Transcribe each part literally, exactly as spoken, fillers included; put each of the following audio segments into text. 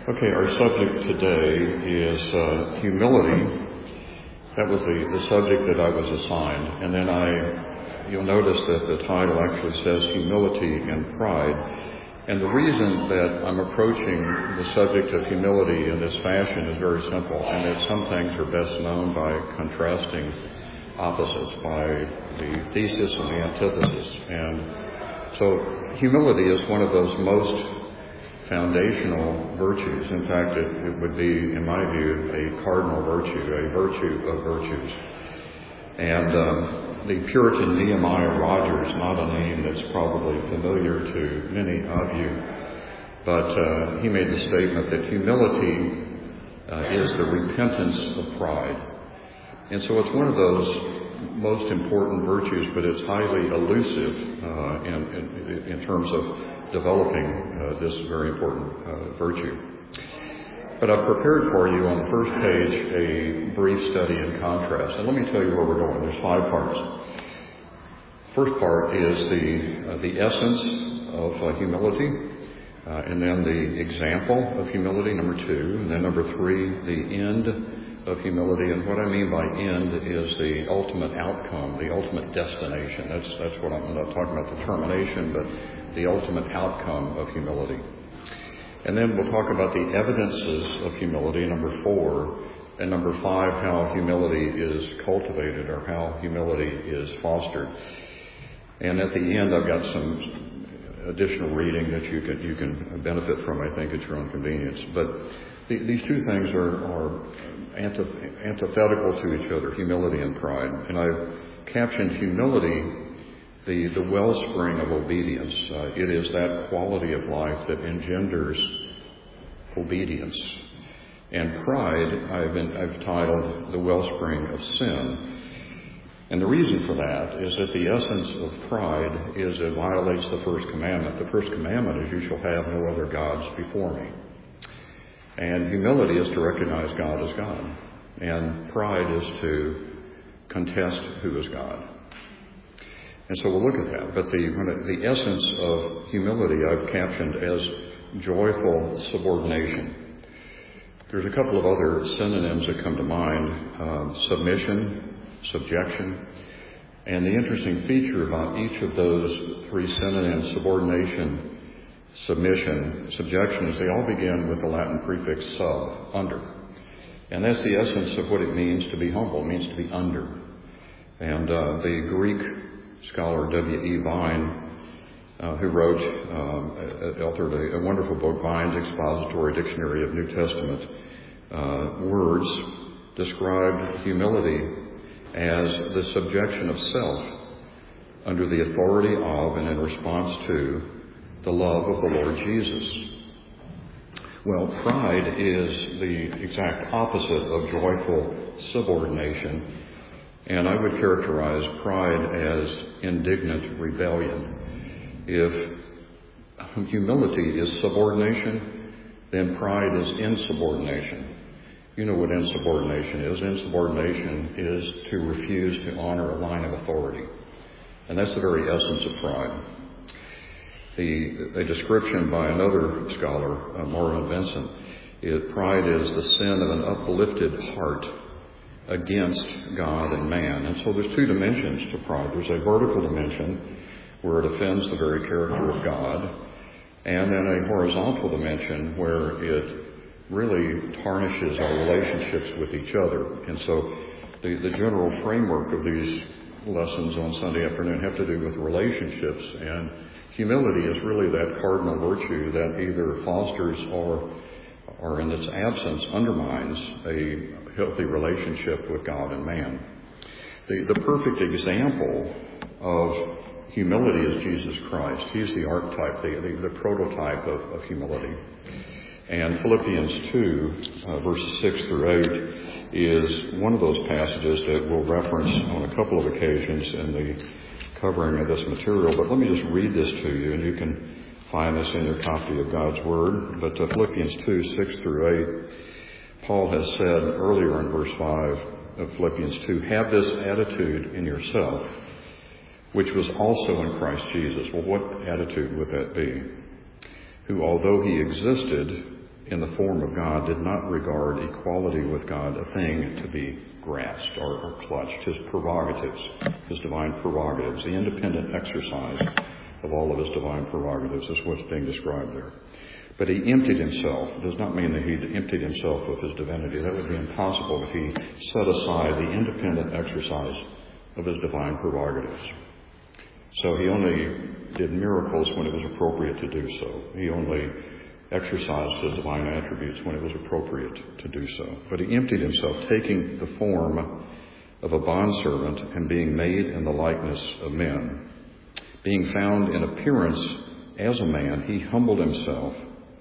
Okay, our subject today is uh, humility. That was the, the subject that I was assigned. And then I, you'll notice that the title actually says humility and pride. And the reason that I'm approaching the subject of humility in this fashion is very simple, and that some things are best known by contrasting opposites, by the thesis and the antithesis. And so humility is one of those most foundational virtues. In fact, it, it would be, in my view, a cardinal virtue, a virtue of virtues. And um, the Puritan Nehemiah Rogers, not a name that's probably familiar to many of you, but uh, he made the statement that humility uh, is the repentance of pride. And so it's one of those most important virtues, but it's highly elusive uh, in, in, in terms of developing uh, this very important uh, virtue. But I've prepared for you on the first page a brief study in contrast. And let me tell you where we're going. There's five parts. First part is the uh, the essence of uh, humility, uh, and then the example of humility, number two, and then number three, the end of humility. And what I mean by end is the ultimate outcome, the ultimate destination. That's that's what I'm, I'm not talking about the termination, but the ultimate outcome of humility. And then we'll talk about the evidences of humility, number four, and number five, how humility is cultivated or how humility is fostered. And at the end, I've got some additional reading that you can you can benefit from, I think, at your own convenience. But the, these two things are, are antith- antithetical to each other, humility and pride. And I've captioned humility The, the wellspring of obedience. Uh, it is that quality of life that engenders obedience. And pride, I've, been, I've titled the wellspring of sin. And the reason for that is that the essence of pride is it violates the first commandment. The first commandment is, you shall have no other gods before me. And humility is to recognize God as God. And pride is to contest who is God. And so we'll look at that. But the, the essence of humility I've captioned as joyful subordination. There's a couple of other synonyms that come to mind. Um, submission, subjection. And the interesting feature about each of those three synonyms, subordination, submission, subjection, is they all begin with the Latin prefix sub, under. And that's the essence of what it means to be humble. It means to be under. And uh, the Greek scholar W E Vine, uh, who wrote, um, authored a, a wonderful book, Vine's Expository Dictionary of New Testament uh, Words, described humility as the subjection of self under the authority of and in response to the love of the Lord Jesus. Well, pride is the exact opposite of joyful subordination. And I would characterize pride as indignant rebellion. If humility is subordination, then pride is insubordination. You know what insubordination is. Insubordination is to refuse to honor a line of authority. And that's the very essence of pride. The, a description by another scholar, uh, Marvin Vincent, is pride is the sin of an uplifted heart against God and man. And so there's two dimensions to pride. There's a vertical dimension where it offends the very character of God, and then a horizontal dimension where it really tarnishes our relationships with each other. And so the, the general framework of these lessons on Sunday afternoon have to do with relationships, and humility is really that cardinal virtue that either fosters or or in its absence undermines a healthy relationship with God and man. The, the perfect example of humility is Jesus Christ. He's the archetype, the, the, the prototype of, of humility. And Philippians two, uh, verses six through eight, is one of those passages that we'll reference on a couple of occasions in the covering of this material. But let me just read this to you, and you can find this in your copy of God's Word. But uh, Philippians two, six through eight, Paul has said earlier in verse five of Philippians two, have this attitude in yourself, which was also in Christ Jesus. Well, what attitude would that be? Who, although he existed in the form of God did not regard equality with God a thing to be grasped or, or clutched. His prerogatives, his divine prerogatives, the independent exercise of all of his divine prerogatives is what's being described there. But he emptied himself. It does not mean that he emptied himself of his divinity. That would be impossible if he set aside the independent exercise of his divine prerogatives. So he only did miracles when it was appropriate to do so. He only exercised his divine attributes when it was appropriate to do so. But he emptied himself, taking the form of a bondservant and being made in the likeness of men. Being found in appearance as a man, he humbled himself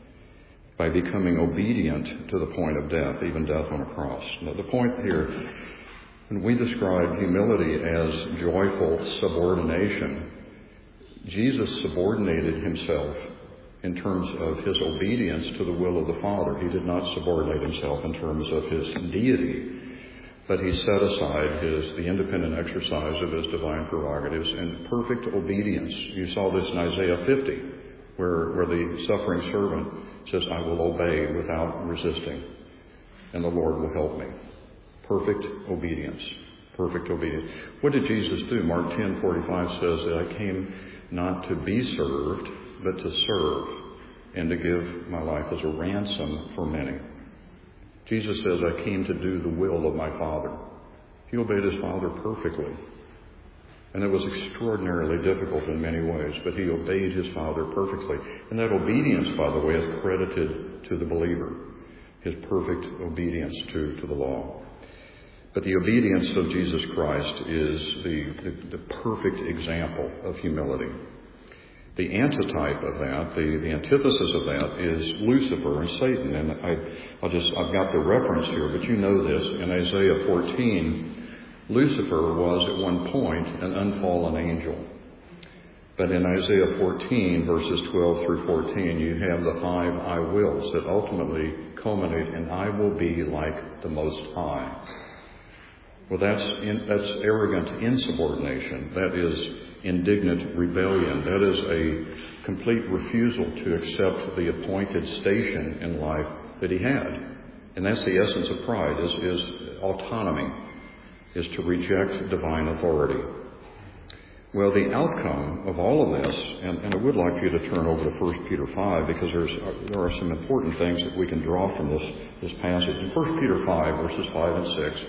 by becoming obedient to the point of death, even death on a cross. Now, the point here, when we describe humility as joyful subordination, Jesus subordinated himself in terms of his obedience to the will of the Father. He did not subordinate himself in terms of his deity, but he set aside his the independent exercise of his divine prerogatives in perfect obedience. You saw this in Isaiah fifty, where, where the suffering servant says, I will obey without resisting, and the Lord will help me. Perfect obedience. Perfect obedience. What did Jesus do? Mark ten forty-five says that I came not to be served, but to serve, and to give my life as a ransom for many. Jesus says, I came to do the will of my Father. He obeyed his Father perfectly. And it was extraordinarily difficult in many ways, but he obeyed his Father perfectly. And that obedience, by the way, is credited to the believer, his perfect obedience to, to the law. But the obedience of Jesus Christ is the, the, the perfect example of humility. The antitype of that, the, the antithesis of that, is Lucifer and Satan. And I, I'll just, I've got the reference here, but you know this. In Isaiah fourteen, Lucifer was at one point an unfallen angel. But in Isaiah fourteen, verses twelve through fourteen, you have the five I wills that ultimately culminate in I will be like the Most High. Well, that's in, that's arrogant insubordination. That is indignant rebellion. That is a complete refusal to accept the appointed station in life that he had. And that's the essence of pride, is, is autonomy, is to reject divine authority. Well, the outcome of all of this, and, and I would like you to turn over to First Peter five, because there's, there are some important things that we can draw from this, this passage. In First Peter five, verses five and six,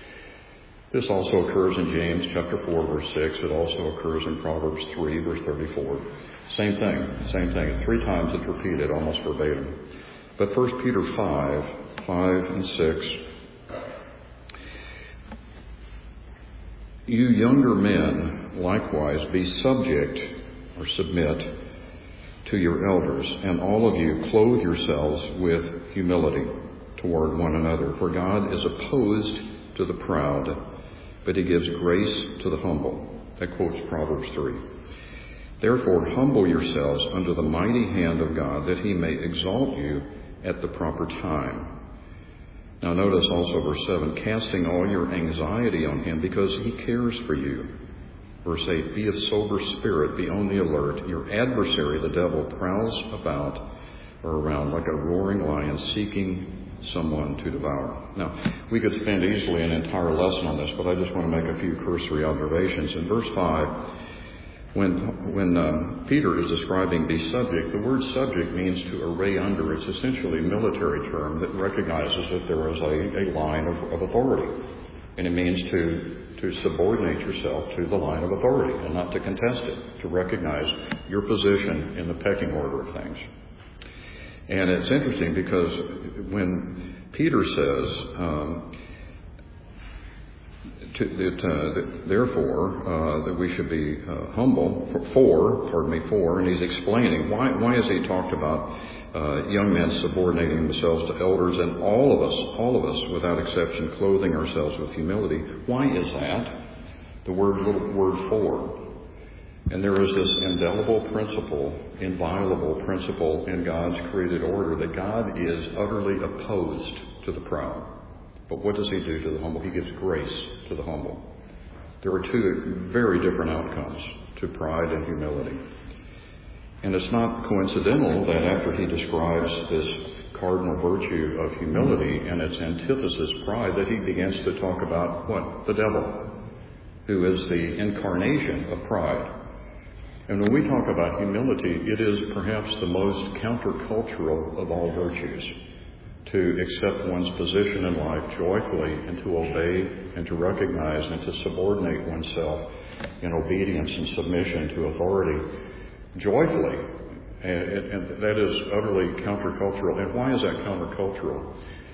this also occurs in James chapter four, verse six. It also occurs in Proverbs three, verse thirty-four. Same thing, same thing. Three times it's repeated, almost verbatim. But First Peter five, five and six. You younger men, likewise, be subject or submit to your elders, and all of you clothe yourselves with humility toward one another. For God is opposed to the proud, but he gives grace to the humble. That quotes Proverbs three. Therefore, humble yourselves under the mighty hand of God, that he may exalt you at the proper time. Now notice also verse seven, casting all your anxiety on him, because he cares for you. Verse eight, be of sober spirit, be on the alert. Your adversary, the devil, prowls about or around like a roaring lion, seeking someone to devour. Now, we could spend easily an entire lesson on this, but I just want to make a few cursory observations. In verse five, when when uh, Peter is describing the subject, the word subject means to array under. It's essentially a military term that recognizes that there is a, a line of, of authority. And it means to, to subordinate yourself to the line of authority and not to contest it, to recognize your position in the pecking order of things. And it's interesting because when Peter says, um, to, that, uh, that therefore, uh, that we should be uh, humble for, for, pardon me, for, and he's explaining why, why has he talked about uh, young men subordinating themselves to elders, and all of us, all of us, without exception, clothing ourselves with humility. Why is that? The word, little word for. And there is this indelible principle, inviolable principle in God's created order that God is utterly opposed to the proud. But what does he do to the humble? He gives grace to the humble. There are two very different outcomes to pride and humility. And it's not coincidental that after he describes this cardinal virtue of humility and its antithesis, pride, that he begins to talk about what? The devil, who is the incarnation of pride. And when we talk about humility, it is perhaps the most countercultural of all virtues, to accept one's position in life joyfully and to obey and to recognize and to subordinate oneself in obedience and submission to authority joyfully. And, and that is utterly countercultural. And why is that countercultural?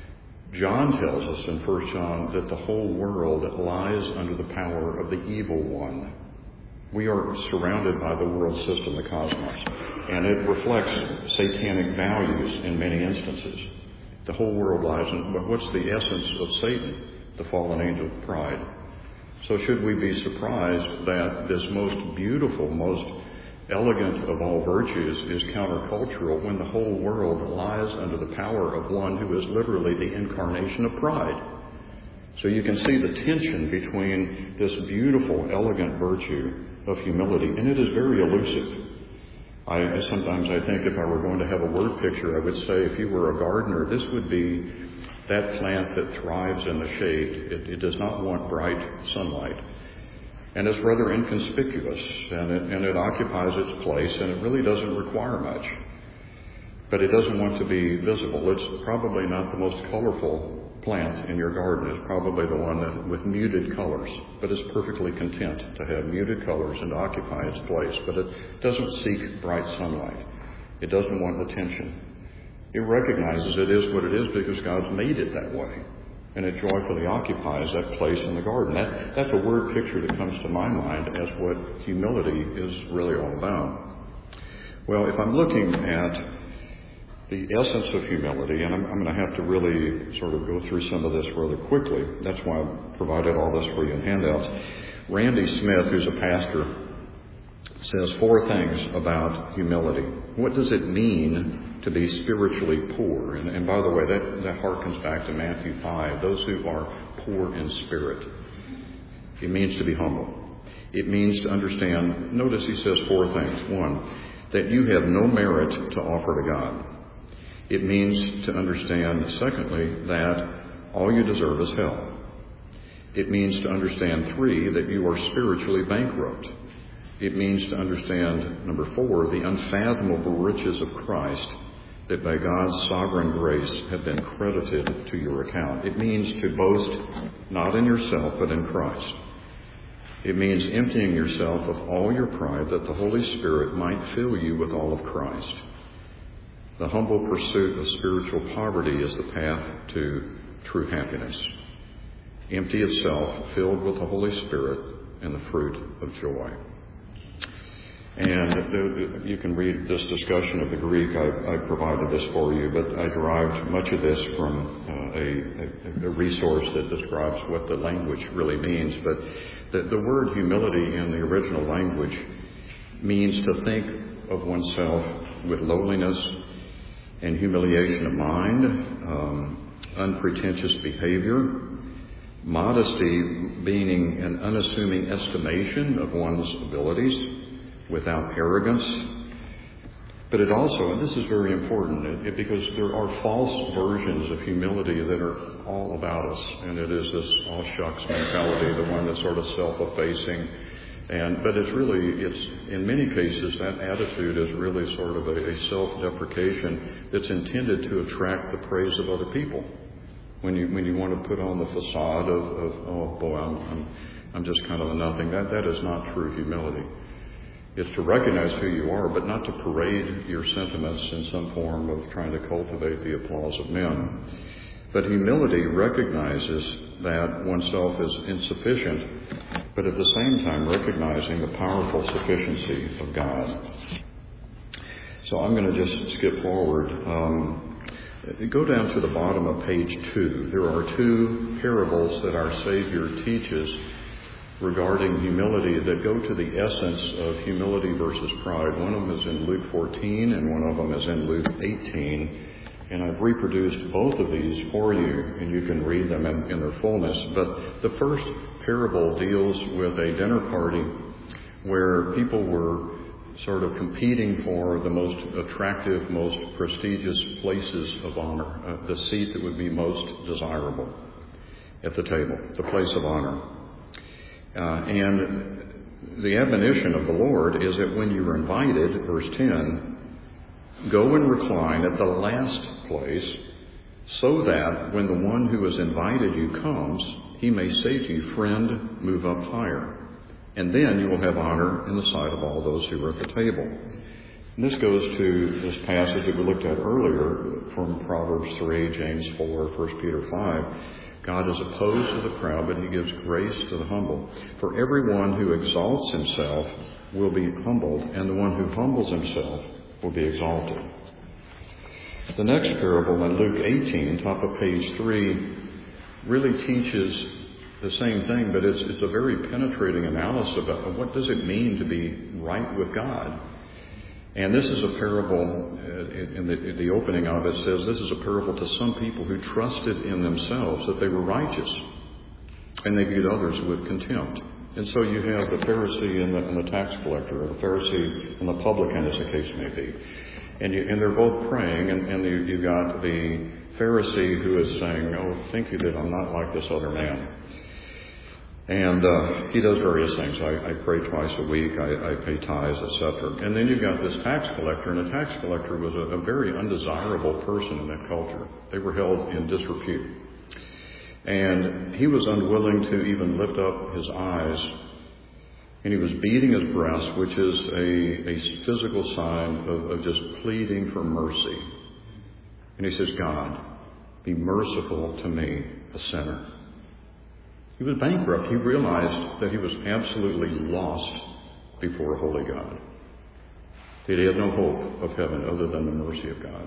John tells us in First John that the whole world lies under the power of the evil one. We are surrounded by the world system, the cosmos, and it reflects satanic values in many instances. The whole world lies in, but what's the essence of Satan? The fallen angel of pride. So should we be surprised that this most beautiful, most elegant of all virtues is countercultural when the whole world lies under the power of one who is literally the incarnation of pride? So you can see the tension between this beautiful, elegant virtue of humility, and it is very elusive. I, I sometimes I think if I were going to have a word picture, I would say if you were a gardener, this would be that plant that thrives in the shade. It, it does not want bright sunlight. And it's rather inconspicuous, and it, and it occupies its place, and it really doesn't require much. But it doesn't want to be visible. It's probably not the most colorful plant in your garden. It's probably the one that with muted colors, but it's perfectly content to have muted colors and to occupy its place. But it doesn't seek bright sunlight. It doesn't want attention. It recognizes it is what it is because God's made it that way. And it joyfully occupies that place in the garden. That, that's a word picture that comes to my mind as what humility is really all about. Well, if I'm looking at the essence of humility, and I'm, I'm going to have to really sort of go through some of this rather quickly. That's why I provided all this for you in handouts. Randy Smith, who's a pastor, says four things about humility. What does it mean to be spiritually poor? And, and by the way, that, that harkens back to Matthew five, those who are poor in spirit. It means to be humble. It means to understand, notice he says four things. One, that you have no merit to offer to God. It means to understand, secondly, that all you deserve is hell. It means to understand, three, that you are spiritually bankrupt. It means to understand, number four, the unfathomable riches of Christ that by God's sovereign grace have been credited to your account. It means to boast not in yourself, but in Christ. It means emptying yourself of all your pride that the Holy Spirit might fill you with all of Christ. The humble pursuit of spiritual poverty is the path to true happiness. Empty itself, filled with the Holy Spirit and the fruit of joy. And you can read this discussion of the Greek. I, I provided this for you, but I derived much of this from uh, a, a, a resource that describes what the language really means. But the, the word humility in the original language means to think of oneself with lowliness and humiliation of mind, um, unpretentious behavior, modesty meaning an unassuming estimation of one's abilities, without arrogance. But it also, and this is very important, it, it, because there are false versions of humility that are all about us, and it is this all shucks mentality, the one that's sort of self-effacing. And but it's really, it's in many cases that attitude is really sort of a, a self-deprecation that's intended to attract the praise of other people. When you when you want to put on the facade of, of oh boy, I'm, I'm I'm just kind of a nothing. That that is not true humility. It's to recognize who you are, but not to parade your sentiments in some form of trying to cultivate the applause of men. But humility recognizes that oneself is insufficient, but at the same time recognizing the powerful sufficiency of God. So I'm going to just skip forward. Um, go down to the bottom of page two. There are two parables that our Savior teaches regarding humility that go to the essence of humility versus pride. One of them is in Luke fourteen and one of them is in Luke eighteen. And I've reproduced both of these for you, and you can read them in, in their fullness. But the first parable deals with a dinner party where people were sort of competing for the most attractive, most prestigious places of honor, uh, the seat that would be most desirable at the table, the place of honor. Uh, and the admonition of the Lord is that when you are invited, verse ten, go and recline at the last place, so that when the one who has invited you comes, he may say to you, friend, move up higher. And then you will have honor in the sight of all those who are at the table. And this goes to this passage that we looked at earlier from Proverbs three, James four, First Peter five. God is opposed to the proud, but he gives grace to the humble. For everyone who exalts himself will be humbled, and the one who humbles himself will be exalted. The next parable in Luke eighteen, top of page three, really teaches the same thing, but it's, it's a very penetrating analysis about what does it mean to be right with God. And this is a parable, uh, in, the, in the opening of it says, this is a parable to some people who trusted in themselves that they were righteous, and they viewed others with contempt. And so you have the Pharisee and the, and the tax collector, or the Pharisee and the publican, as the case may be. And, you, and they're both praying, and, and you, you've got the Pharisee who is saying, oh, think you that I'm not like this other man. And uh, he does various things. I, I pray twice a week. I, I pay tithes, et cetera. And then you've got this tax collector, and the tax collector was a, a very undesirable person in that culture. They were held in disrepute. And he was unwilling to even lift up his eyes. And he was beating his breast, which is a, a physical sign of, of just pleading for mercy. And he says, God, be merciful to me, a sinner. He was bankrupt. He realized that he was absolutely lost before a holy God. That he had no hope of heaven other than the mercy of God.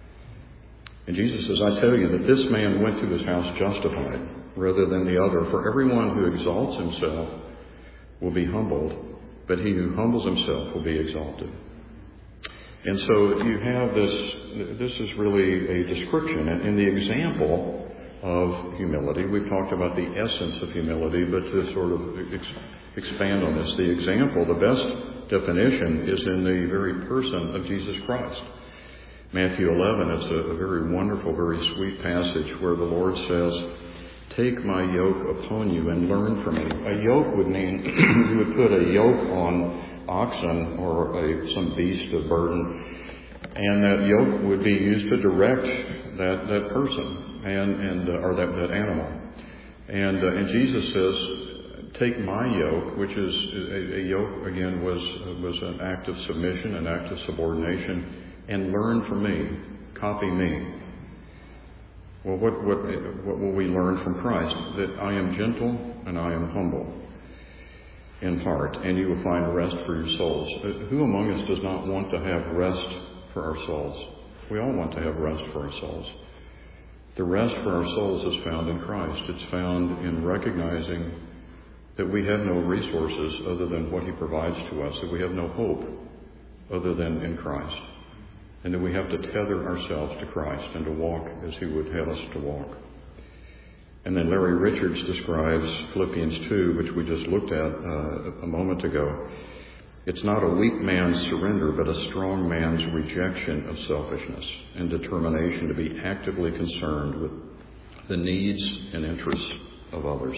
And Jesus says, I tell you that this man went to his house justified rather than the other. For everyone who exalts himself will be humbled, but he who humbles himself will be exalted. And so you have this, this is really a description. And in the example of humility, we've talked about the essence of humility, but to sort of ex- expand on this, the example, the best definition is in the very person of Jesus Christ. Matthew eleven, it's a, a very wonderful, very sweet passage where the Lord says, take my yoke upon you and learn from me. A yoke would mean you would put a yoke on oxen or a, some beast of burden, and that yoke would be used to direct that, that person and, and uh, or that, that animal. And, uh, and Jesus says, take my yoke, which is a, a yoke, again, was, was an act of submission, an act of subordination, and learn from me, copy me. Well, what, what, what will we learn from Christ? That I am gentle and I am humble in heart, and you will find rest for your souls. Who among us does not want to have rest for our souls? We all want to have rest for our souls. The rest for our souls is found in Christ. It's found in recognizing that we have no resources other than what he provides to us, that we have no hope other than in Christ, and that we have to tether ourselves to Christ and to walk as he would have us to walk. And then Larry Richards describes Philippians two, which we just looked at uh, a moment ago. It's not a weak man's surrender, but a strong man's rejection of selfishness and determination to be actively concerned with the needs and interests of others.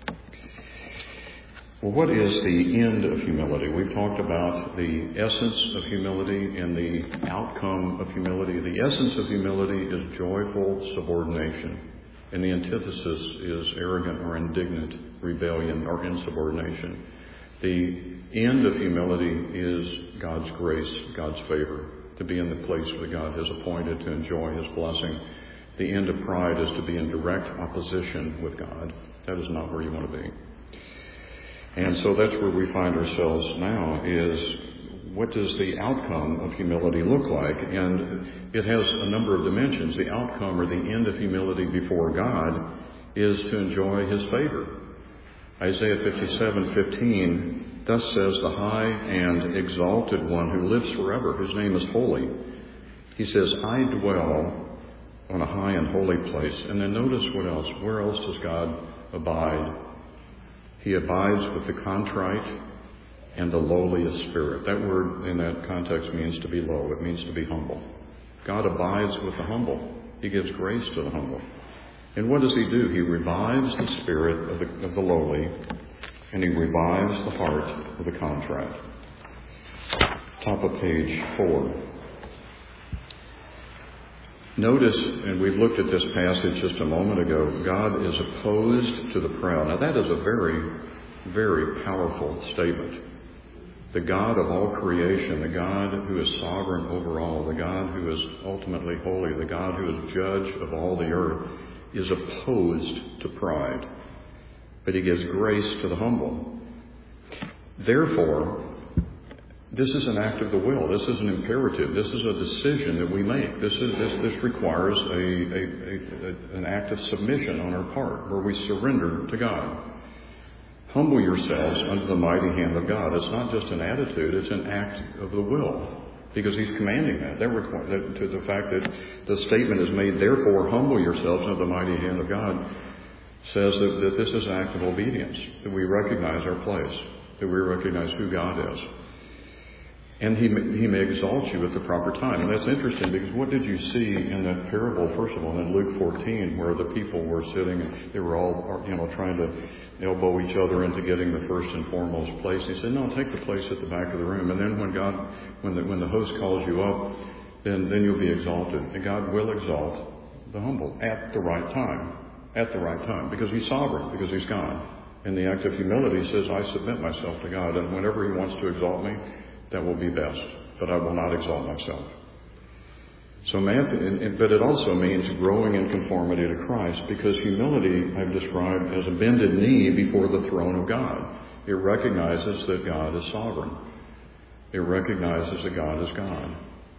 Well, what is the end of humility? We've talked about the essence of humility and the outcome of humility. The essence of humility is joyful subordination, and the antithesis is arrogant or indignant rebellion or insubordination. The end of humility is God's grace, God's favor, to be in the place that God has appointed to enjoy his blessing. The end of pride is to be in direct opposition with God. That is not where you want to be. And so that's where we find ourselves now, is what does the outcome of humility look like? And it has a number of dimensions. The outcome or the end of humility before God is to enjoy his favor. Isaiah fifty-seven fifteen, thus says the high and exalted one who lives forever, whose name is holy. He says, I dwell on a high and holy place. And then notice what else. Where else does God abide? He abides with the contrite and the lowly of spirit. That word in that context means to be low. It means to be humble. God abides with the humble. He gives grace to the humble. And what does he do? He revives the spirit of the, of the lowly, and he revives the heart of the contrite. Top of page four. Notice, and we've looked at this passage just a moment ago, God is opposed to the proud. Now that is a very, very powerful statement. The God of all creation, the God who is sovereign over all, the God who is ultimately holy, the God who is judge of all the earth, is opposed to pride. But he gives grace to the humble. Therefore, this is an act of the will. This is an imperative. This is a decision that we make. This is this, this requires a, a, a, a an act of submission on our part, where we surrender to God. Humble yourselves under the mighty hand of God. It's not just an attitude; it's an act of the will, because He's commanding that. That, require, that to the fact that the statement is made, therefore, humble yourselves under the mighty hand of God, says that, that this is an act of obedience. That we recognize our place. That we recognize who God is. And he may, he may exalt you at the proper time. And that's interesting, because what did you see in that parable, first of all, in Luke fourteen, where the people were sitting and they were all, you know, trying to elbow each other into getting the first and foremost place. He said, no, take the place at the back of the room. And then when God, when the, when the host calls you up, then, then you'll be exalted. And God will exalt the humble at the right time. At the right time. Because He's sovereign, because He's God. And the act of humility says, I submit myself to God. And whenever He wants to exalt me, that will be best, but I will not exalt myself. So, Matthew, but it also means growing in conformity to Christ, because humility I've described as a bended knee before the throne of God. It recognizes that God is sovereign. It recognizes that God is God.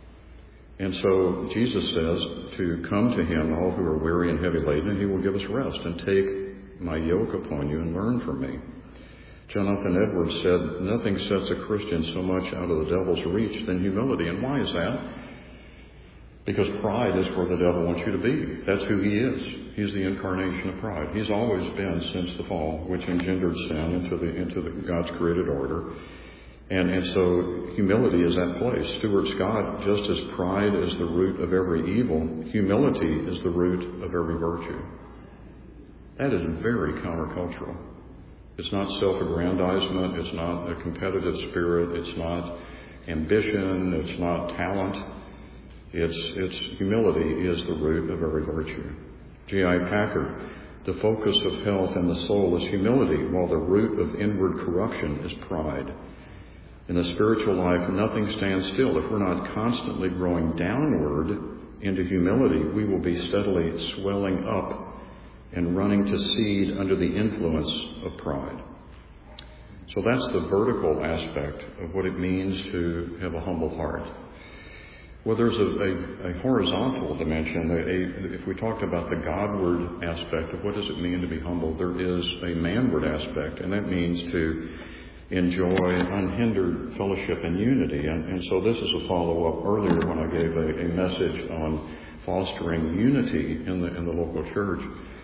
And so Jesus says to come to Him, all who are weary and heavy laden, and He will give us rest. And take my yoke upon you and learn from me. Jonathan Edwards said, nothing sets a Christian so much out of the devil's reach than humility. And why is that? Because pride is where the devil wants you to be. That's who he is. He's the incarnation of pride. He's always been since the fall, which engendered sin into the into the, God's created order. And, and so humility is that place. Stuart Scott, just as pride is the root of every evil, humility is the root of every virtue. That is very countercultural. It's not self-aggrandizement. It's not a competitive spirit. It's not ambition. It's not talent. It's, it's humility is the root of every virtue. J I Packer, the focus of health in the soul is humility, while the root of inward corruption is pride. In the spiritual life, nothing stands still. If we're not constantly growing downward into humility, we will be steadily swelling up and running to seed under the influence of pride. So that's the vertical aspect of what it means to have a humble heart. Well, there's a, a, a horizontal dimension. A, a, if we talked about the Godward aspect of what does it mean to be humble, there is a manward aspect, and that means to enjoy unhindered fellowship and unity. And, and so this is a follow-up earlier when I gave a, a message on fostering unity in the in the local church.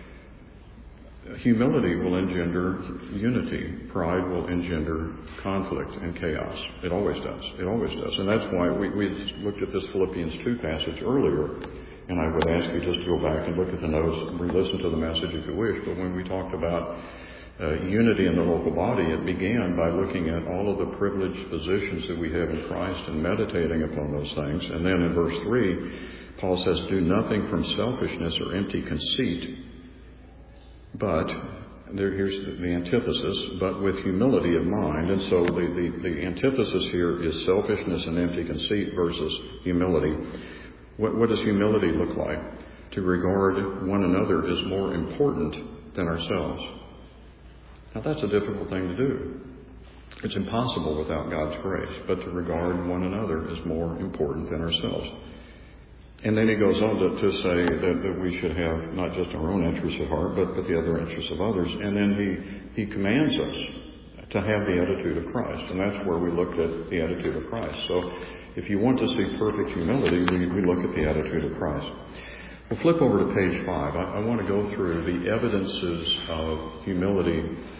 Humility will engender unity. Pride will engender conflict and chaos. It always does. It always does. And that's why we, we looked at this Philippians two passage earlier, and I would ask you just to go back and look at the notes and re-listen to the message if you wish. But when we talked about uh, unity in the local body, it began by looking at all of the privileged positions that we have in Christ and meditating upon those things. And then in verse three, Paul says, do nothing from selfishness or empty conceit, but, there, here's the, the antithesis, but with humility of mind. And so the, the, the antithesis here is selfishness and empty conceit versus humility. What, what does humility look like? To regard one another as more important than ourselves. Now that's a difficult thing to do. It's impossible without God's grace, but to regard one another as more important than ourselves. And then he goes on to, to say that, that we should have not just our own interests at heart, but, but the other interests of others. And then he, he commands us to have the attitude of Christ. And that's where we looked at the attitude of Christ. So if you want to see perfect humility, we, we look at the attitude of Christ. We'll flip over to page five. I, I want to go through the evidences of humility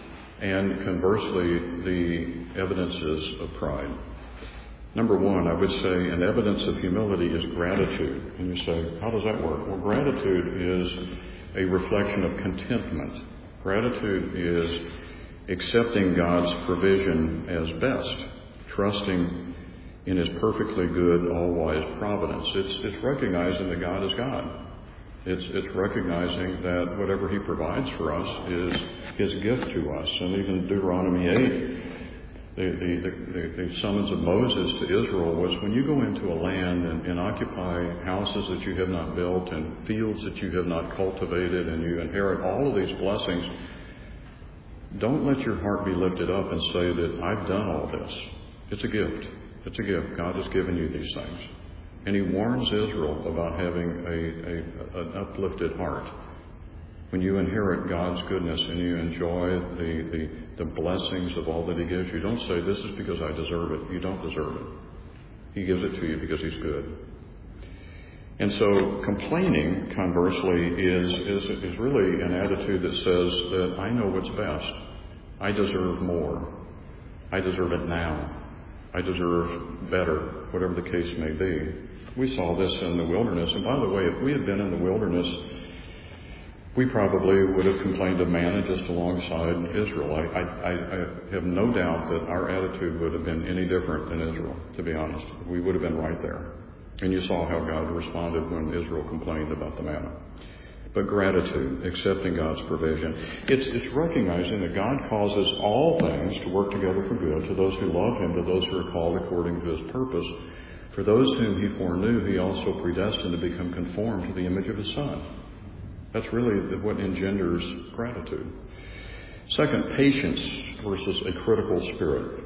and conversely, the evidences of pride. Number one, I would say an evidence of humility is gratitude. And you say, how does that work? Well, gratitude is a reflection of contentment. Gratitude is accepting God's provision as best, trusting in His perfectly good, all-wise providence. It's, it's recognizing that God is God. It's, it's recognizing that whatever He provides for us is His gift to us. And even Deuteronomy eight, the, the, the, the summons of Moses to Israel was, when you go into a land and, and occupy houses that you have not built and fields that you have not cultivated, and you inherit all of these blessings, don't let your heart be lifted up and say that I've done all this. It's a gift. It's a gift. God has given you these things. And He warns Israel about having a, a, an uplifted heart. When you inherit God's goodness and you enjoy the, the, the blessings of all that He gives you, don't say, this is because I deserve it. You don't deserve it. He gives it to you because He's good. And so complaining, conversely, is, is, is really an attitude that says that I know what's best. I deserve more. I deserve it now. I deserve better, whatever the case may be. We saw this in the wilderness. And by the way, if we had been in the wilderness, we probably would have complained of manna just alongside Israel. I, I, I have no doubt that our attitude would have been any different than Israel, to be honest. We would have been right there. And you saw how God responded when Israel complained about the manna. But gratitude, accepting God's provision. It's, it's recognizing that God causes all things to work together for good to those who love Him, to those who are called according to His purpose. For those whom He foreknew, He also predestined to become conformed to the image of His Son. That's really what engenders gratitude. Second, patience versus a critical spirit.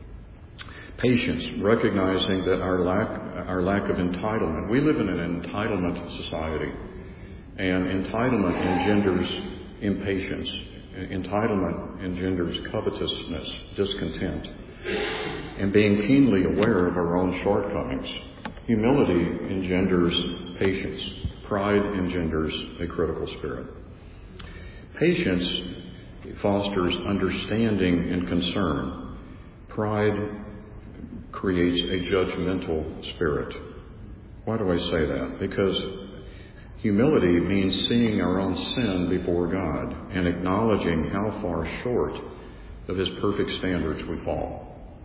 Patience, recognizing that our lack, our lack of entitlement. We live in an entitlement society. And entitlement engenders impatience. Entitlement engenders covetousness, discontent, and being keenly aware of our own shortcomings. Humility engenders patience. Pride engenders a critical spirit. Patience fosters understanding and concern. Pride creates a judgmental spirit. Why do I say that? Because humility means seeing our own sin before God and acknowledging how far short of His perfect standards we fall.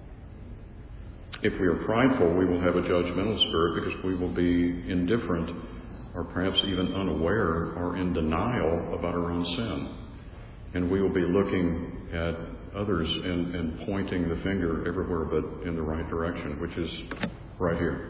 If we are prideful, we will have a judgmental spirit because we will be indifferent or perhaps even unaware or in denial about our own sin. And we will be looking at others and, and pointing the finger everywhere but in the right direction, which is right here.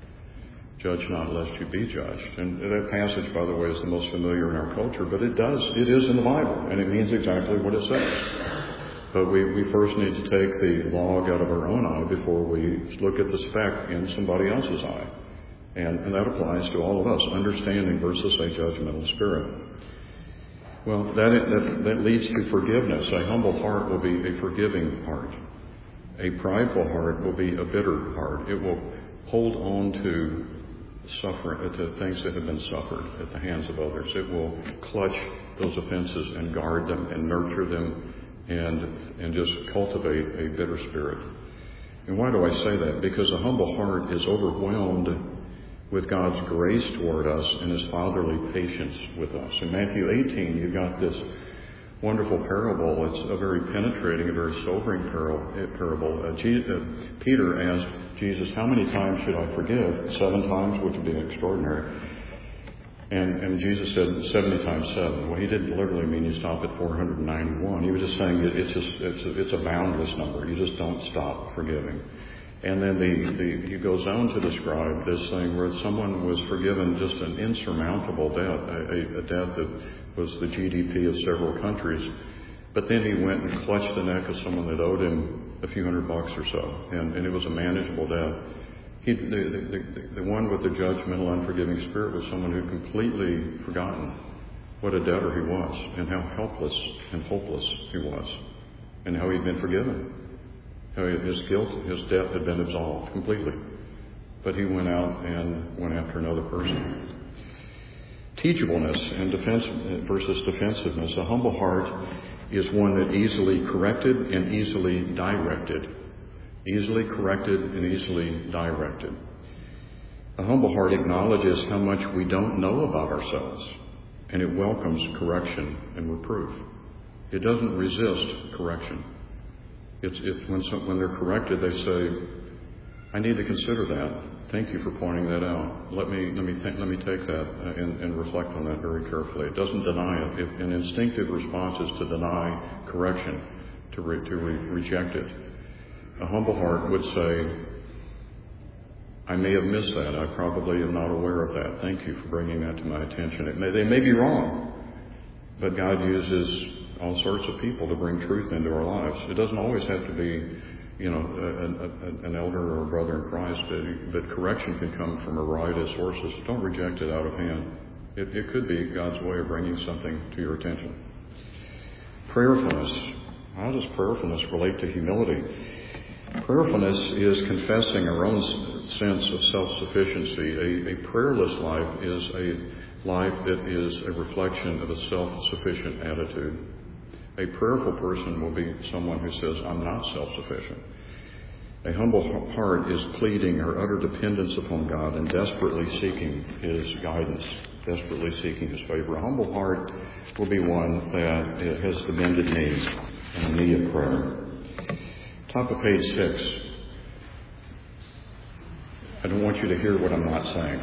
Judge not lest you be judged. And that passage, by the way, is the most familiar in our culture, but it does, it is in the Bible, and it means exactly what it says. But we, we first need to take the log out of our own eye before we look at the speck in somebody else's eye. And, and that applies to all of us, understanding versus a judgmental spirit. Well, that, that, that leads to forgiveness. A humble heart will be a forgiving heart. A prideful heart will be a bitter heart. It will hold on to suffering, to things that have been suffered at the hands of others. It will clutch those offenses and guard them and nurture them and, and just cultivate a bitter spirit. And why do I say that? Because a humble heart is overwhelmed with God's grace toward us and His fatherly patience with us. In Matthew eighteen, you've got this wonderful parable. It's a very penetrating, a very sobering parable. Uh, Jesus, uh, Peter asked Jesus, how many times should I forgive? Seven times, which would be extraordinary. And, and Jesus said seventy times seven. Well, He didn't literally mean you stop at four hundred ninety-one. He was just saying it's just it's a, it's a boundless number. You just don't stop forgiving. And then the, the, he goes on to describe this thing where someone was forgiven just an insurmountable debt, a, a, a debt that was the G D P of several countries. But then he went and clutched the neck of someone that owed him a few hundred bucks or so, and, and it was a manageable debt. He, the, the, the, the one with the judgmental, unforgiving spirit was someone who'd completely forgotten what a debtor he was and how helpless and hopeless he was and how he'd been forgiven. How his guilt, his debt had been absolved completely. But he went out and went after another person. Teachableness and defense versus defensiveness. A humble heart is one that easily corrected and easily directed. Easily corrected and easily directed. A humble heart acknowledges how much we don't know about ourselves, and it welcomes correction and reproof. It doesn't resist correction. It's, it's when, some, when they're corrected, they say, I need to consider that. Thank you for pointing that out. Let me let me think, let me take that and, and reflect on that very carefully. It doesn't deny it. If an instinctive response is to deny correction, to re, to re, reject it. A humble heart would say, I may have missed that. I probably am not aware of that. Thank you for bringing that to my attention. It may, they may be wrong, but God uses all sorts of people to bring truth into our lives. It doesn't always have to be, you know, a, a, an elder or a brother in Christ, but, but correction can come from a variety of sources. Don't reject it out of hand. It, it could be God's way of bringing something to your attention. Prayerfulness. How does prayerfulness relate to humility? Prayerfulness is confessing our own sense of self-sufficiency. A, a prayerless life is a life that is a reflection of a self-sufficient attitude. A prayerful person will be someone who says, I'm not self-sufficient. A humble heart is pleading our utter dependence upon God and desperately seeking His guidance, desperately seeking His favor. A humble heart will be one that has the bended knee and a knee of prayer. Top of page six. I don't want you to hear what I'm not saying.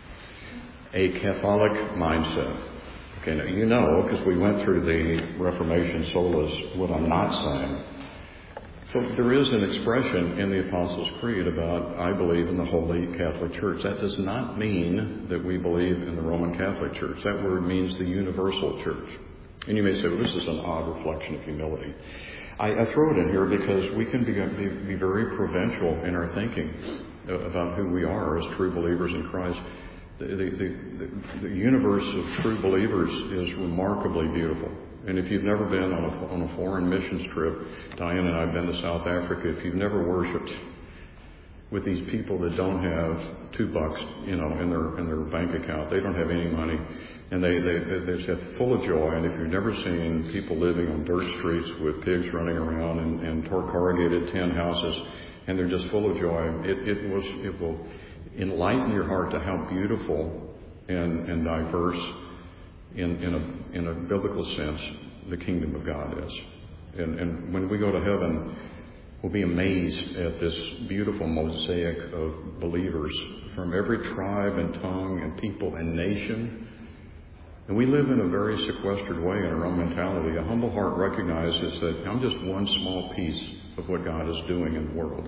A Catholic mindset. Okay, now you know, because we went through the Reformation solas, what I'm not saying. So there is an expression in the Apostles' Creed about, I believe in the Holy Catholic Church. That does not mean that we believe in the Roman Catholic Church. That word means the universal church. And you may say, well, this is an odd reflection of humility. I, I throw it in here because we can be, be, be very provincial in our thinking about who we are as true believers in Christ. The, the, the, the universe of true believers is remarkably beautiful. And if you've never been on a, on a foreign missions trip, Diane and I have been to South Africa, if you've never worshipped with these people that don't have two bucks, you know, in their in their bank account, they don't have any money, and they they they just have full of joy. And if you've never seen people living on dirt streets with pigs running around and, and corrugated tin houses, and they're just full of joy, it it was it will enlighten your heart to how beautiful and, and diverse in, in a in a biblical sense the kingdom of God is. And, and when we go to heaven, we'll be amazed at this beautiful mosaic of believers from every tribe and tongue and people and nation. And we live in a very sequestered way in our own mentality. A humble heart recognizes that I'm just one small piece of what God is doing in the world.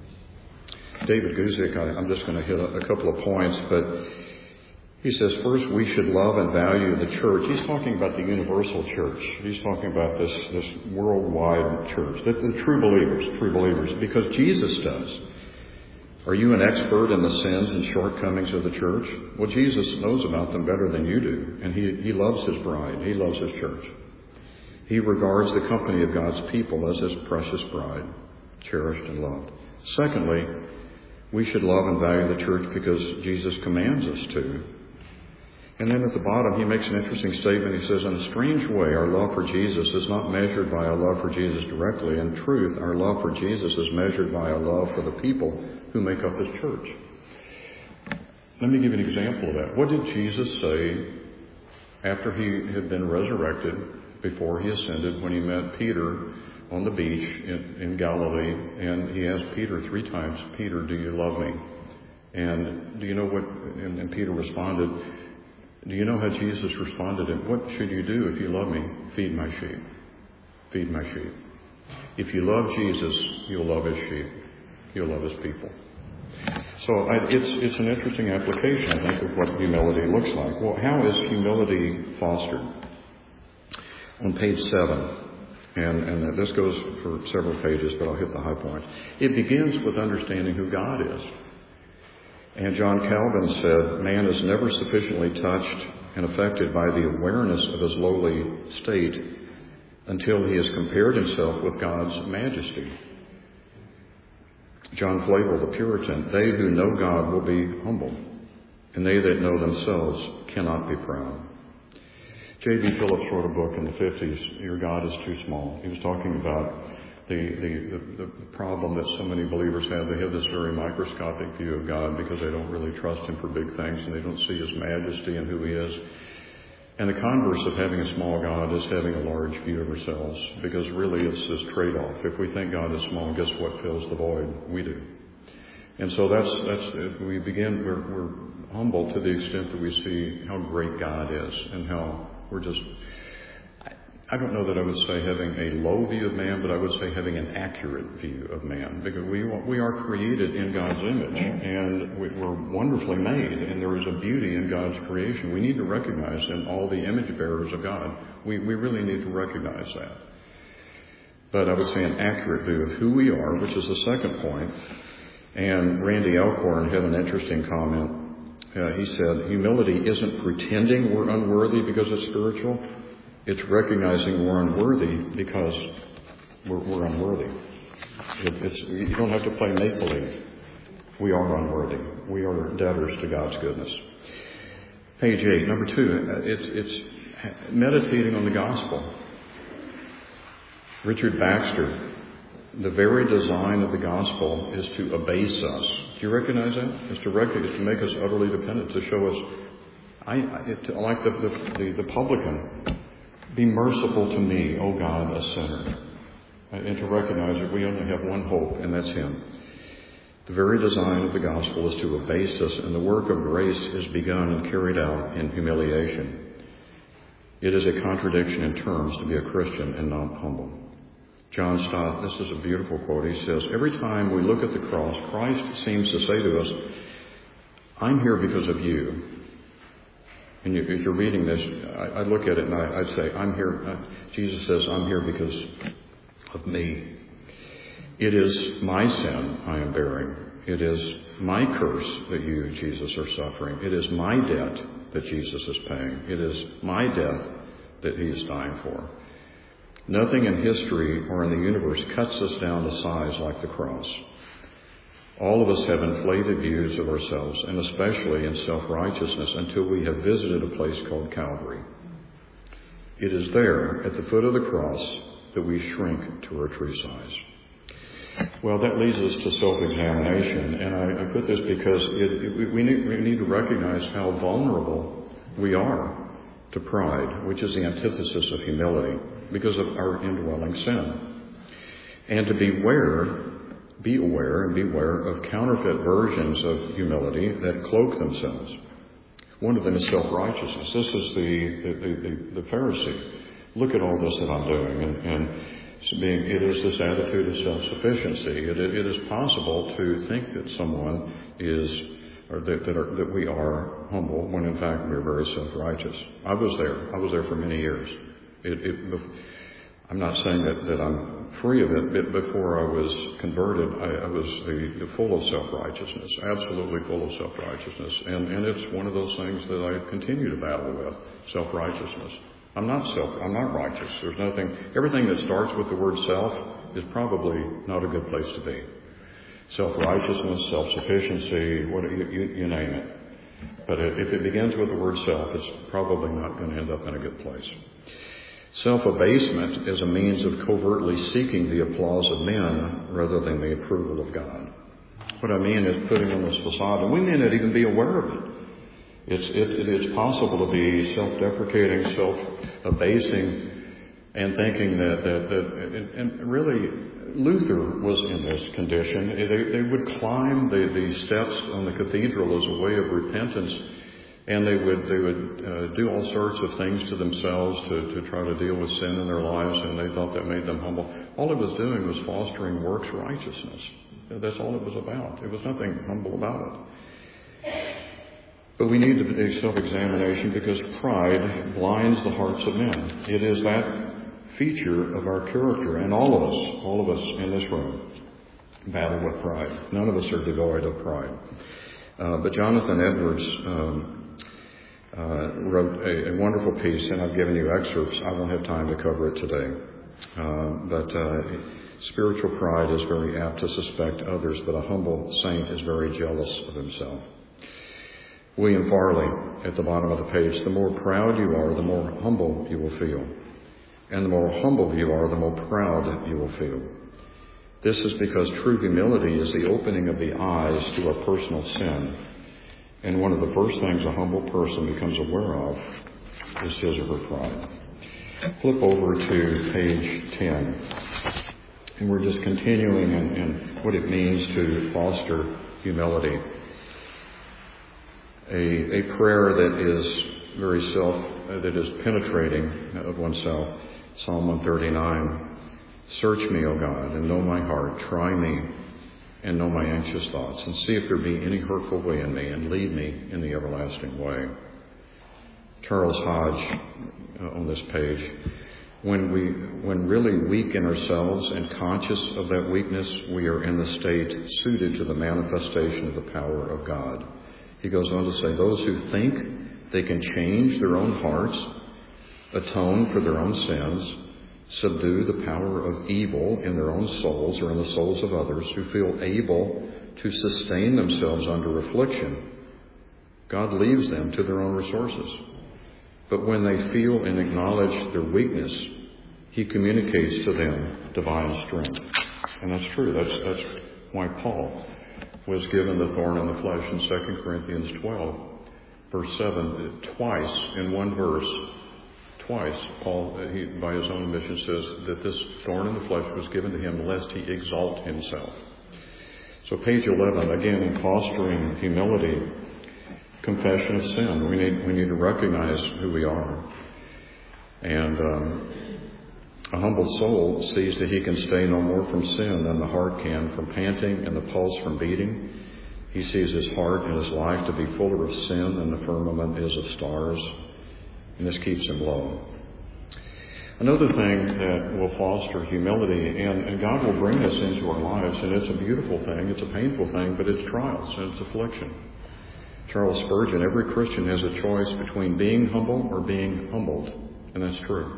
David Guzik, I, I'm just going to hit a, a couple of points, but he says, first, we should love and value the church. He's talking about the universal church. He's talking about this, this worldwide church, the, the true believers, true believers, because Jesus does. Are you an expert in the sins and shortcomings of the church? Well, Jesus knows about them better than you do, and he, he loves His bride. He loves His church. He regards the company of God's people as His precious bride, cherished and loved. Secondly, we should love and value the church because Jesus commands us to. And then at the bottom, he makes an interesting statement. He says, in a strange way, our love for Jesus is not measured by our love for Jesus directly. In truth, our love for Jesus is measured by our love for the people who make up His church. Let me give you an example of that. What did Jesus say after He had been resurrected, before He ascended, when He met Peter on the beach in, in Galilee, and He asked Peter three times, Peter, do you love me? And do you know what, and, and Peter responded, do you know how Jesus responded? And what should you do if you love me? Feed my sheep. Feed my sheep. If you love Jesus, you'll love His sheep. You'll love His people. So I, it's, it's an interesting application, I think, of what humility looks like. Well, how is humility fostered? On page seven. And, and this goes for several pages, but I'll hit the high point. It begins with understanding who God is. And John Calvin said, man is never sufficiently touched and affected by the awareness of his lowly state until he has compared himself with God's majesty. John Flavel, the Puritan, they who know God will be humble, and they that know themselves cannot be proud. J B. Phillips wrote a book in the fifties, Your God is Too Small. He was talking about the, the, the, the problem that so many believers have. They have this very microscopic view of God because they don't really trust Him for big things and they don't see His majesty and who He is. And the converse of having a small God is having a large view of ourselves, because really it's this trade-off. If we think God is small, guess what fills the void? We do. And so that's, that's, we begin, we're, we're humble to the extent that we see how great God is and how we're just, I don't know that I would say having a low view of man, but I would say having an accurate view of man, because we we are created in God's image, and we, we're wonderfully made, and there is a beauty in God's creation. We need to recognize in all the image bearers of God. We we really need to recognize that. But I would say an accurate view of who we are, which is the second point. And Randy Alcorn had an interesting comment. Uh, he said, humility isn't pretending we're unworthy because it's spiritual. It's recognizing we're unworthy because we're, we're unworthy. It, it's, you don't have to play make-believe. We are unworthy. We are debtors to God's goodness. Page eight, number two, it's, it's meditating on the gospel. Richard Baxter, the very design of the gospel is to abase us. Do you recognize that? It's to, recognize, to make us utterly dependent, to show us, I, it, like the, the, the, the publican, be merciful to me, O God, a sinner. And to recognize that we only have one hope, and that's Him. The very design of the gospel is to abase us, and the work of grace is begun and carried out in humiliation. It is a contradiction in terms to be a Christian and not humble. John Stott, this is a beautiful quote. He says, every time we look at the cross, Christ seems to say to us, I'm here because of you. And you, if you're reading this, I, I look at it and I, I'd say, I'm here. Uh, Jesus says, I'm here because of me. It is my sin I am bearing. It is my curse that you, Jesus, are suffering. It is my debt that Jesus is paying. It is my death that He is dying for. Nothing in history or in the universe cuts us down to size like the cross. All of us have inflated views of ourselves, and especially in self-righteousness, until we have visited a place called Calvary. It is there, at the foot of the cross, that we shrink to our true size. Well, that leads us to self-examination, and I, I put this because it, it, we, need, we need to recognize how vulnerable we are to pride, which is the antithesis of humility, because of our indwelling sin. And to beware Be aware and beware of counterfeit versions of humility that cloak themselves. One of them is self-righteousness. This is the, the, the, the Pharisee. Look at all this that I'm doing. And, and being, it is this attitude of self-sufficiency. It, it, it is possible to think that someone is, or that, that, are, that we are humble when in fact we're very self-righteous. I was there. I was there for many years. It, it, I'm not saying that, that I'm free of it, but before I was converted, I, I was a, a full of self-righteousness, absolutely full of self-righteousness. And, and it's one of those things that I continue to battle with, self-righteousness. I'm not self, I'm not righteous. There's nothing, everything that starts with the word self is probably not a good place to be. Self-righteousness, self-sufficiency, what, you, you, you name it. But if it begins with the word self, it's probably not going to end up in a good place. Self-abasement is a means of covertly seeking the applause of men rather than the approval of God. What I mean is putting on this facade, and we may not even be aware of it. It's, it, it is possible to be self-deprecating, self-abasing, and thinking that, that, that and really Luther was in this condition. They, they would climb the, the steps on the cathedral as a way of repentance. And they would they would uh, do all sorts of things to themselves to, to try to deal with sin in their lives, and they thought that made them humble. All it was doing was fostering works righteousness. That's all it was about. There was nothing humble about it. But we need to do self-examination because pride blinds the hearts of men. It is that feature of our character, and all of us, all of us in this room, battle with pride. None of us are devoid of pride. Uh, but Jonathan Edwards um, Uh, wrote a, a wonderful piece, and I've given you excerpts. I won't have time to cover it today. Uh, but uh, spiritual pride is very apt to suspect others, but a humble saint is very jealous of himself. William Farley, at the bottom of the page, the more proud you are, the more humble you will feel. And the more humble you are, the more proud you will feel. This is because true humility is the opening of the eyes to our personal sin. And one of the first things a humble person becomes aware of is his or her pride. Flip over to page ten. And we're just continuing in, in what it means to foster humility. A, a prayer that is very self, uh, that is penetrating of oneself. Psalm one thirty-nine. Search me, O God, and know my heart. Try me and know my anxious thoughts, and see if there be any hurtful way in me, and lead me in the everlasting way. Charles Hodge, uh, on this page, when we, when really weak in ourselves and conscious of that weakness, we are in the state suited to the manifestation of the power of God. He goes on to say, those who think they can change their own hearts, atone for their own sins, subdue the power of evil in their own souls or in the souls of others, who feel able to sustain themselves under affliction, God leaves them to their own resources. But when they feel and acknowledge their weakness, He communicates to them divine strength. And that's true. That's, that's why Paul was given the thorn in the flesh in Second Corinthians twelve, verse seven. Twice in one verse, twice, Paul, he, by his own admission, says that this thorn in the flesh was given to him lest he exalt himself. So page eleven, again, in fostering humility, confession of sin. We need, we need to recognize who we are. And um, a humble soul sees that he can stay no more from sin than the heart can from panting and the pulse from beating. He sees his heart and his life to be fuller of sin than the firmament is of stars. And this keeps him low. Another thing that will foster humility, and, and God will bring us into our lives, and it's a beautiful thing, it's a painful thing, but it's trials and it's affliction. Charles Spurgeon, every Christian has a choice between being humble or being humbled, and that's true.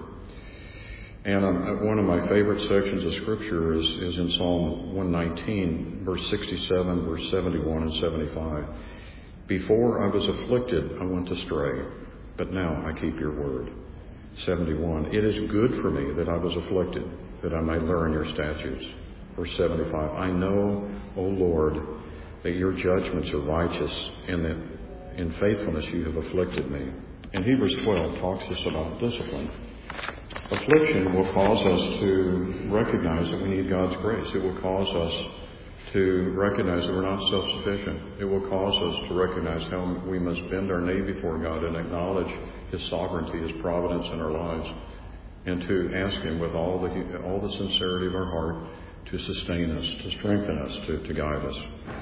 And um, one of my favorite sections of Scripture is, is in Psalm one nineteen, verse sixty-seven, verse seventy-one and seventy-five. Before I was afflicted, I went astray, but now I keep your word. seventy-one. It is good for me that I was afflicted, that I may learn your statutes. Verse seventy-five. I know, O Lord, that your judgments are righteous, and that in faithfulness you have afflicted me. And Hebrews twelve talks to us about discipline. Affliction will cause us to recognize that we need God's grace. It will cause us to recognize that we're not self-sufficient. It will cause us to recognize how we must bend our knee before God and acknowledge His sovereignty, His providence in our lives, and to ask Him with all the all the sincerity of our heart to sustain us, to strengthen us, to, to guide us.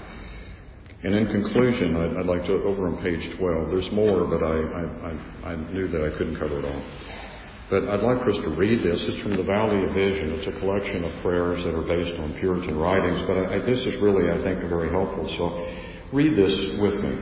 And in conclusion, I'd, I'd like to, over on page twelve, there's more, but I, I, I, I knew that I couldn't cover it all. But I'd like for us to read this. It's from the Valley of Vision. It's a collection of prayers that are based on Puritan writings. But I, I, this is really, I think, very helpful. So read this with me.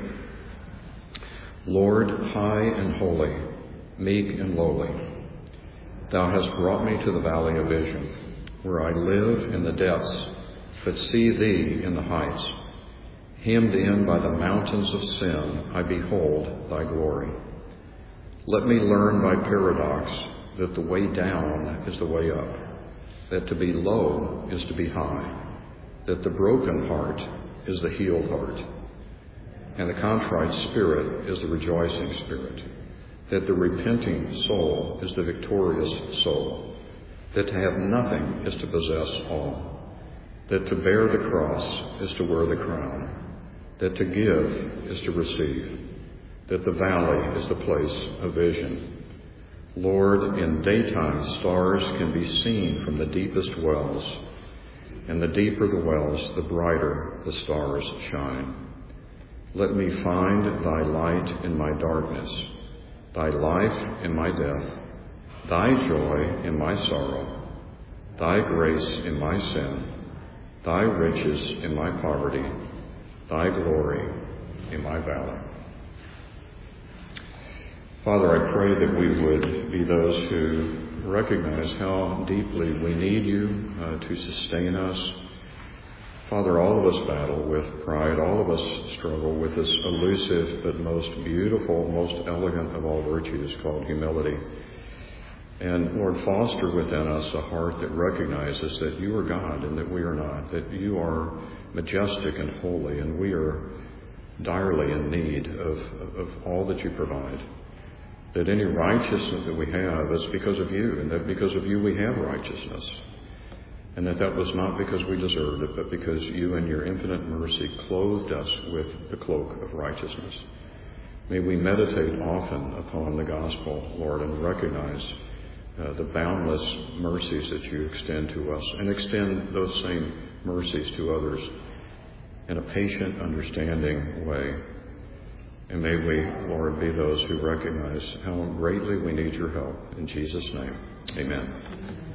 Lord, high and holy, meek and lowly, Thou hast brought me to the Valley of Vision, where I live in the depths, but see Thee in the heights. Hemmed in by the mountains of sin, I behold Thy glory. Let me learn by paradox that the way down is the way up, that to be low is to be high, that the broken heart is the healed heart, and the contrite spirit is the rejoicing spirit, that the repenting soul is the victorious soul, that to have nothing is to possess all, that to bear the cross is to wear the crown, that to give is to receive, that the valley is the place of vision. Lord, in daytime stars can be seen from the deepest wells, and the deeper the wells, the brighter the stars shine. Let me find Thy light in my darkness, Thy life in my death, Thy joy in my sorrow, Thy grace in my sin, Thy riches in my poverty, Thy glory in my valley. Father, I pray that we would be those who recognize how deeply we need You uh, to sustain us. Father, all of us battle with pride. All of us struggle with this elusive but most beautiful, most elegant of all virtues called humility. And Lord, foster within us a heart that recognizes that you are God and that we are not, that you are majestic and holy, and we are direly in need of, of all that you provide. That any righteousness that we have is because of you, and that because of you we have righteousness. And that that was not because we deserved it, but because you in your infinite mercy clothed us with the cloak of righteousness. May we meditate often upon the gospel, Lord, and recognize uh, the boundless mercies that you extend to us, and extend those same mercies to others in a patient, understanding way. And may we, Lord, be those who recognize how greatly we need your help. In Jesus' name, amen.